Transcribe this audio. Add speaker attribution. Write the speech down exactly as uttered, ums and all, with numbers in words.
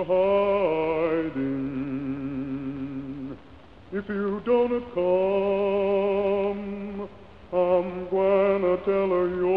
Speaker 1: hiding. If you don't come, I'm gonna tell her you're